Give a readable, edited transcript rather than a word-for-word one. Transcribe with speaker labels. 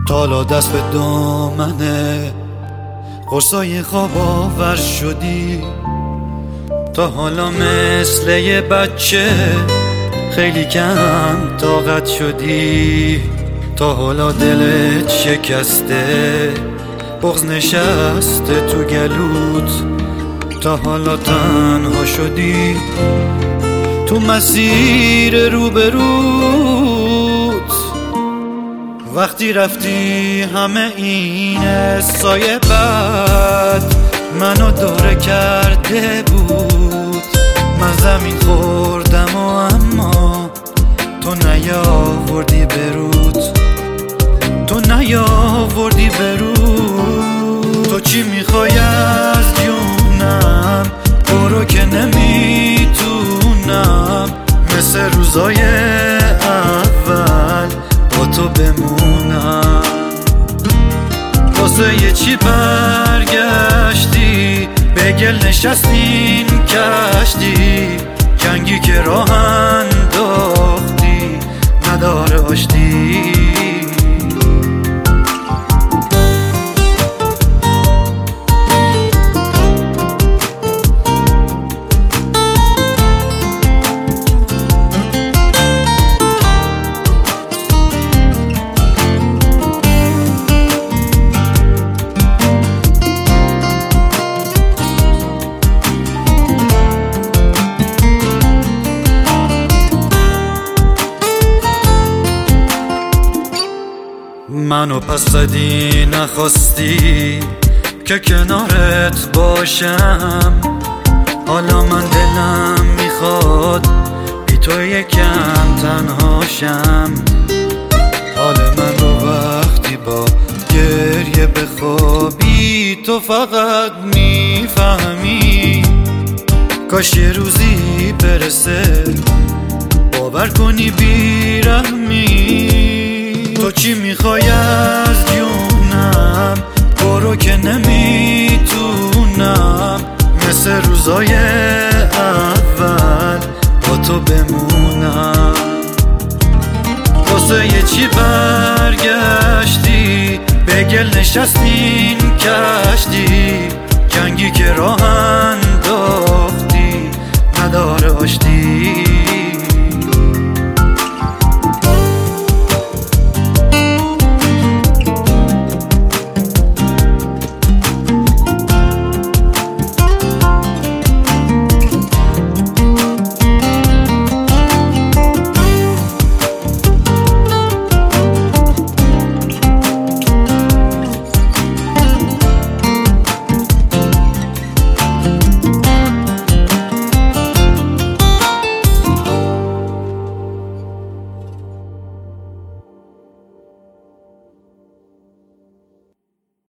Speaker 1: تالا دست به دامنه قرصای خواب آور شدی. تا حالا مثل یه بچه خیلی کم طاقت شدی. تا حالا دلت شکسته، بغض نشسته تو گلوت. تا حالا تنها شدی تو مسیر روبروت. وقتی رفتی همه این سایه بد منو دوره کرده بود. من زمین خوردم و اما تو نیاوردی برود. تو نیاوردی برود. تو چی میخوای از جونم؟ برو که نمیتونم مثل روزای اول با تو بمونم. واسه یه چی برگشتی؟ به گل نشستین کشتی. جنگی که راه انداختی نداره آشتی. منو پس زدی نخواستی که کنارت باشم. حالا من دلم میخواد بی تو یکم تنهاشم. حال من رو وقتی با گریه بخوابی تو فقط میفهمی. کاش یه روزی برسه باور کنی بیرحمی. تو چی میخوای از جونم؟ برو که نمیتونم مثل روزای اول با تو بمونم. واسه یه چی برگشتی؟ به گل نشستین کشتی. جنگی که راه انداختی نداره آشتی.